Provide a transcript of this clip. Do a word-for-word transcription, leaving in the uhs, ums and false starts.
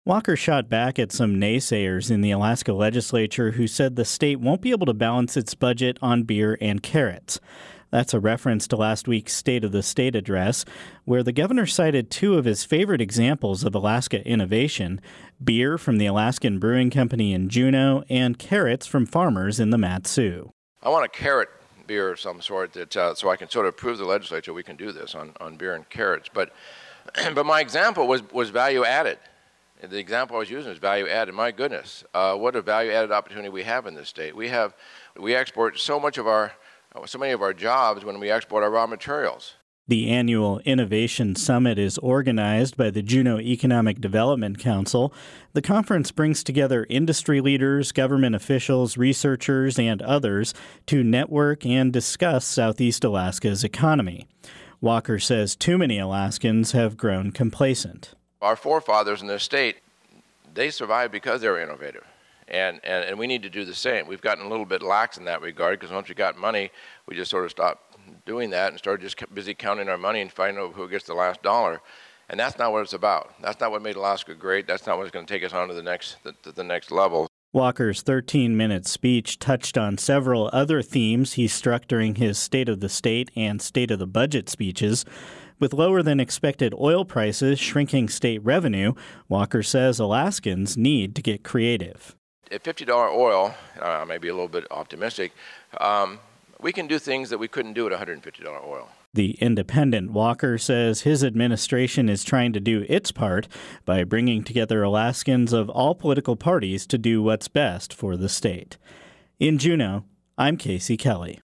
Walker shot back at some naysayers in the Alaska legislature who said the state won't be able to balance its budget on beer and carrots. That's a reference to last week's State of the State address, where the governor cited two of his favorite examples of Alaska innovation, beer from the Alaskan Brewing Company in Juneau and carrots from farmers in the Mat-Su. I want a carrot beer of some sort that uh, so I can sort of prove to the legislature we can do this on, on beer and carrots. But but my example was, was value added. The example I was using is value added. My goodness, uh, what a value added opportunity we have in this state. We have we export so much of our so many of our jobs when we export our raw materials. The annual Innovation Summit is organized by the Juneau Economic Development Council. The conference brings together industry leaders, government officials, researchers, and others to network and discuss Southeast Alaska's economy. Walker says too many Alaskans have grown complacent. Our forefathers in this state, they survived because they were innovative. And, and and we need to do the same. We've gotten a little bit lax in that regard because once we got money, we just sort of stopped doing that and started just busy counting our money and finding out who gets the last dollar. And that's not what it's about. That's not what made Alaska great. That's not what's going to take us on to the next the, to the next level. Walker's thirteen-minute speech touched on several other themes he struck during his State of the State and State of the Budget speeches. With lower-than-expected oil prices shrinking state revenue, Walker says Alaskans need to get creative. At fifty dollars oil, uh, maybe a little bit optimistic, um, we can do things that we couldn't do at one hundred fifty dollars oil. The Independent Walker says his administration is trying to do its part by bringing together Alaskans of all political parties to do what's best for the state. In Juneau, I'm Casey Kelly.